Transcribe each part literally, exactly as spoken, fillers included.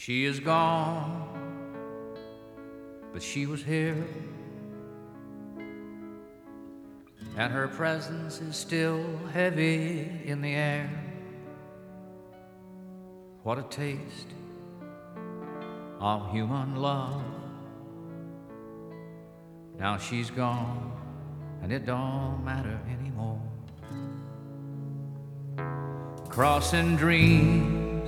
She is gone, but she was here, and her presence is still heavy in the air. What a taste of human love. Now she's gone, and it don't matter anymore. Crossing dreams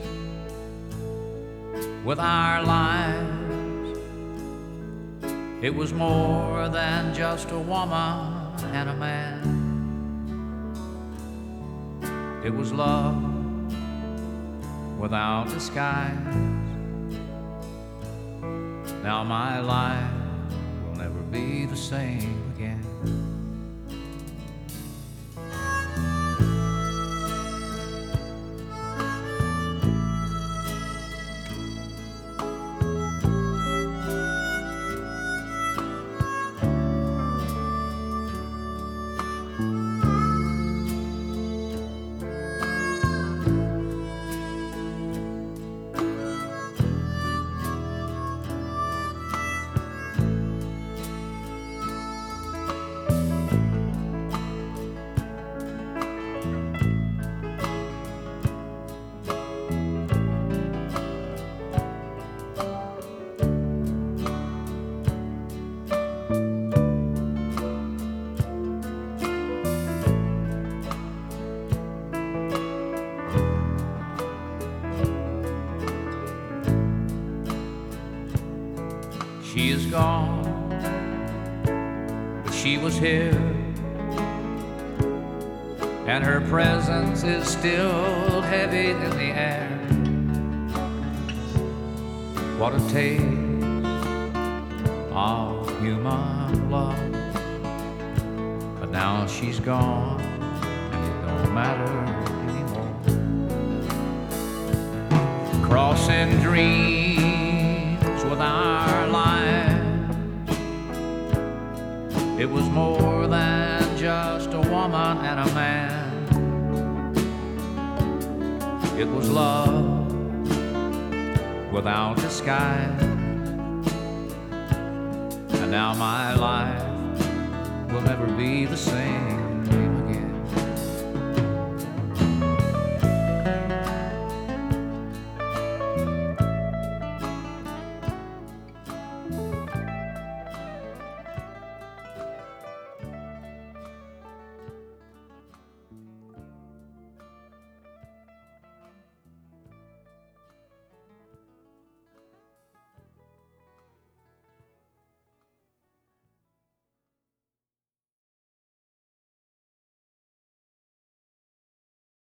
with our lives, it was more than just a woman and a man. It was love without disguise. Now my life will never be the same again. She is gone, but she was here, and her presence is still heavy in the air. What a taste of human love. But now she's gone, and it don't matter anymore. Crossing dreams with our lives, it was more than just a woman and a man. It was love without disguise. And now my life will never be the same.